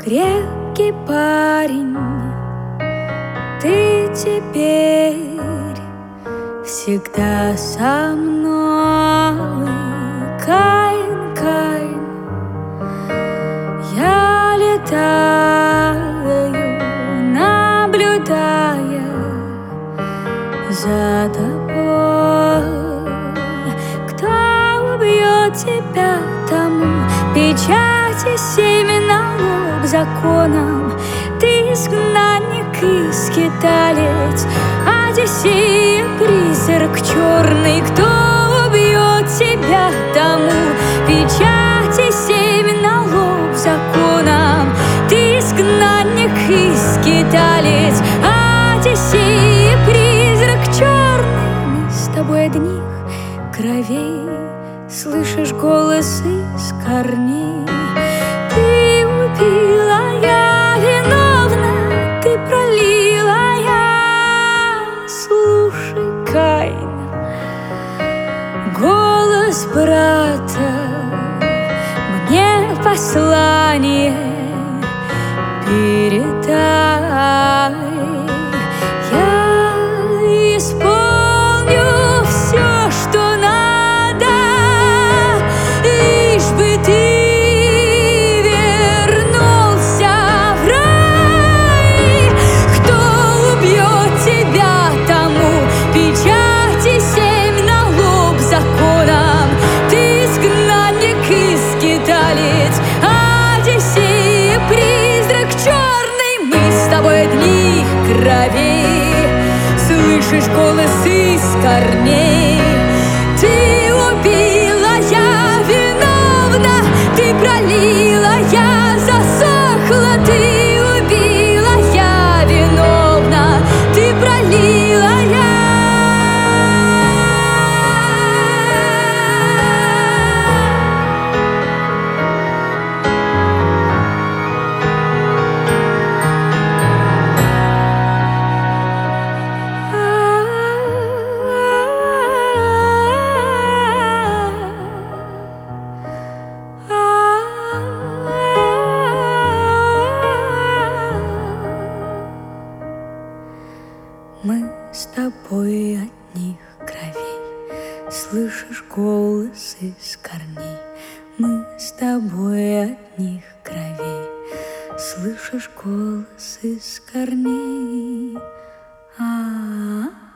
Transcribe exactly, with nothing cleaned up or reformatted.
крепкий парень, ты теперь всегда со мной. Каин, Каин, я летаю, наблюдая за тобой. Кто убьет тебя, тому печати семь налог законом. Ты изгнанник и скиталец, Одиссея, призрак черный. Кто убьет тебя, тому печати семь налог законом. Ты изгнанник и скиталец, Одиссея, призрак черный. Мы с тобой одних кровей, слышишь голос из корней. Ты убила, я виновна, ты пролила, я. Слушай, Каин, голос брата, мне послание передай. Я исполню все, что надо, лишь бы ты вернулся в рай. Кто убьет тебя, тому печати семь налог законом. Ты изгнанник и скиталец, Одиссея, призрак черный. Мы с тобой одних кровей, слышишь голос из корней. Ты убила, я виновна, ты пролила, я засохла. Ты убила, я виновна, ты пролила, я. Мы с тобой одних кровей, слышишь голос из корней. Мы с тобой одних кровей, слышишь голос из корней. А-а-а.